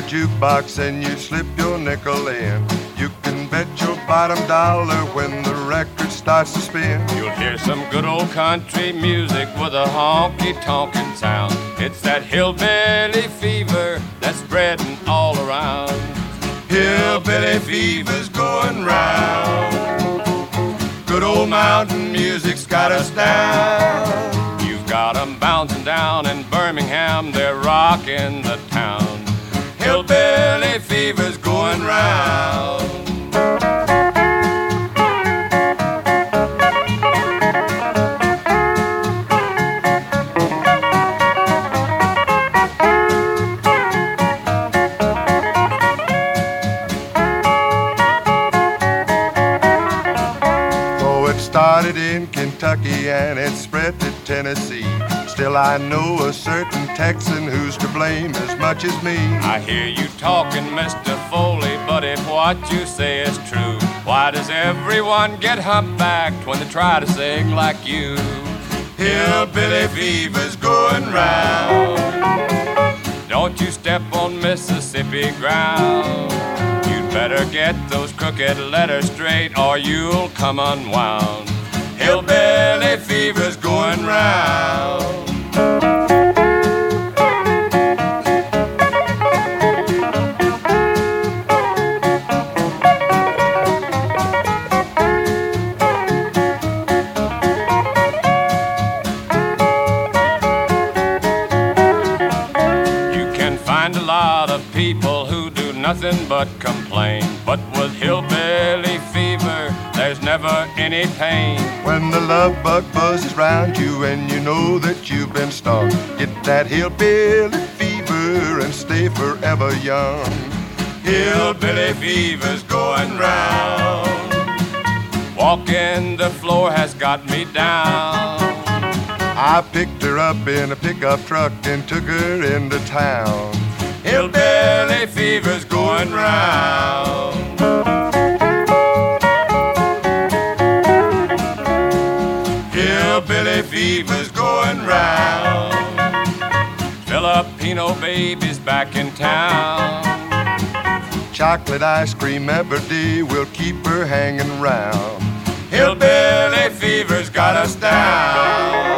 jukebox and you slip your nickel in. You can bet your bottom dollar when the record starts to spin. You'll hear some good old country music with a honky-tonkin' sound. It's that hillbilly fever that's spreading all around. Hillbilly fever's going round. Good old mountain music's got us down. You've got 'em bouncing down in Birmingham, they're rocking the town. Hillbilly fever's going round. Started in Kentucky and it spread to Tennessee. Still I know a certain Texan who's to blame as much as me. I hear you talking, Mr. Foley, but if what you say is true, why does everyone get humpbacked when they try to sing like you? Hillbilly fever's going round. Don't you step on Mississippi ground. You'd better get those crooked letters straight or you'll come unwound. Hillbilly fever's going round. You can find a lot of people who do nothing but complain, but with hillbilly fever there's never any pain. When the love bug buzzes round you and you know that you've been stung, get that hillbilly fever and stay forever young. Hillbilly fever's going round. Walking the floor has got me down. I picked her up in a pickup truck and took her into town. Hillbilly fever's going round. Hillbilly fever's going round. Filipino baby's back in town. Chocolate ice cream every day will keep her hanging round. Hillbilly fever's got us down.